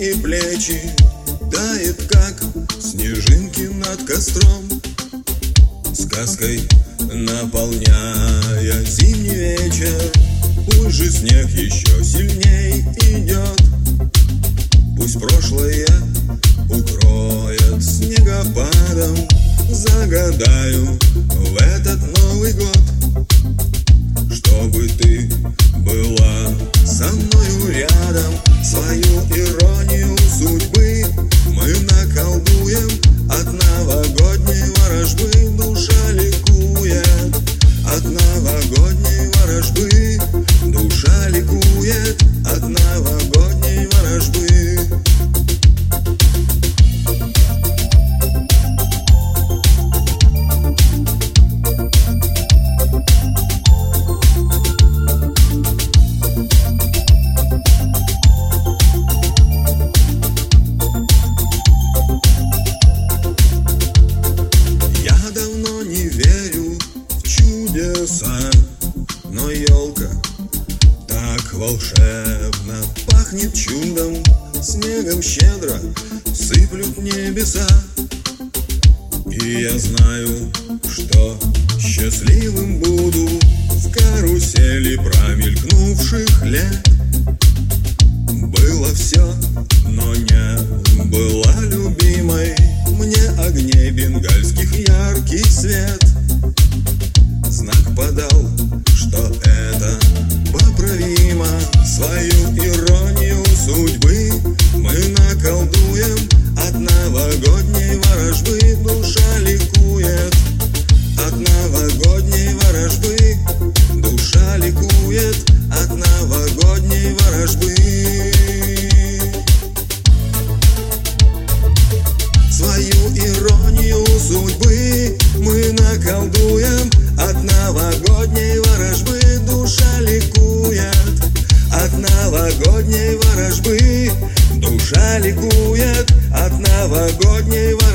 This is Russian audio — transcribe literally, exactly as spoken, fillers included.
и плечи, тает, как снежинки над костром, сказкой наполняя зимний вечер. Пусть же снег еще сильней идет, пусть прошлое укроет снегопадом. Загадаю в этот Новый год, чтобы ты была со мною рядом. Свою иронию судьбы мы наколдуем, от новогодней ворожбы душа ликует. От новогодней ворожбы душа ликует. От новогодней ворожбы. Но елка так волшебно пахнет чудом, снегом щедро сыплют небеса. И я знаю, что счастливым буду в карусели промелькнувших лет. Было все, но не была любимой мне огней бенгальских яркий свет. Знак подал, что это поправимо. Свою иронию судьбы мы наколдуем. От новогодней ворожбы душа ликует. От новогодней ворожбы душа ликует. От новогодней ворожбы. Свою иронию судьбы мы наколдуем. От новогодней ворожбы душа ликует. От новогодней ворожбы душа ликует. От новогодней ворожбы.